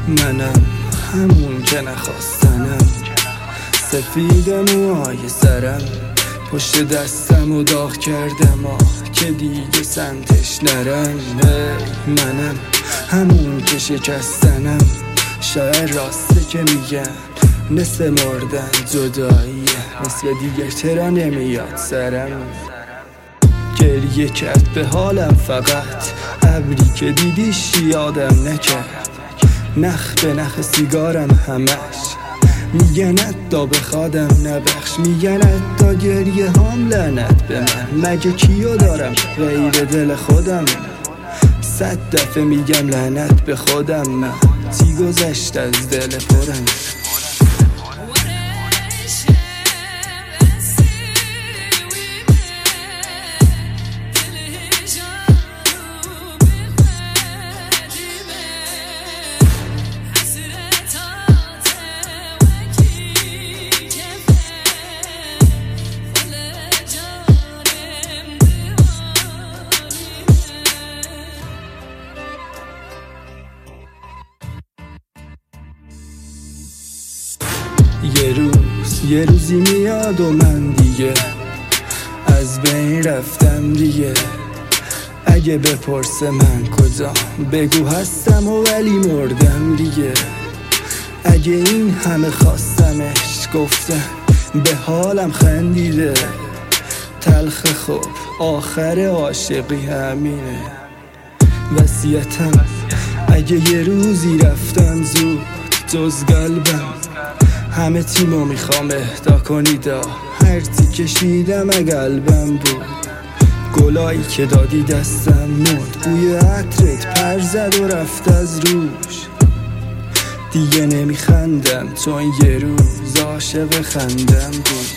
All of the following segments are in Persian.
منم همون که نخواستنم، سفید موهای سرم، پشت دستم و داغ کردم که دیگه سمتش نرم. منم همون که شکستنم، شاید راسته که میگن نصف مردن جداییه، نصف دیگه چرا نمیاد سرم. گریه کرد به حالم فقط ابری که دیدیش یادم نکرد، نخ به نخ سیگارم همش میگن ادا بخوادم نبخش، میگن ادا گریه هم لعنت به من، مگه کیو دارم غیر دل خودم؟ 100 دفعه میگم لعنت به خودم، من چی گذشت از دل پرم. یه روزی میاد و من دیگه از بین رفتم دیگه، اگه بپرسه من کجا بگو هستم و ولی مردم دیگه. اگه این همه خواستمش گفتم به حالم خندیده، تلخ خوب آخر عاشقی همینه. وصیتم اگه یه روزی رفتم زود جز قلبم، همه تیمو میخوام اهدا کنیدا، هرچی کشیدم قلبم بود، گلایی که دادی دستم مرد، بوی عطرت پر زد و رفت از روش. دیگه نمیخندم چون یه روز عاشق خندم بود.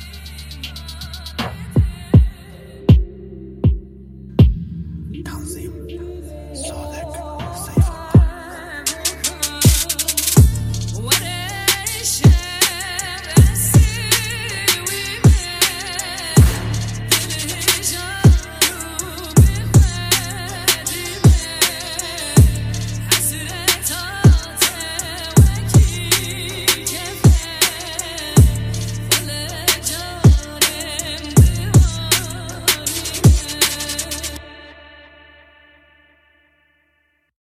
Tanzim.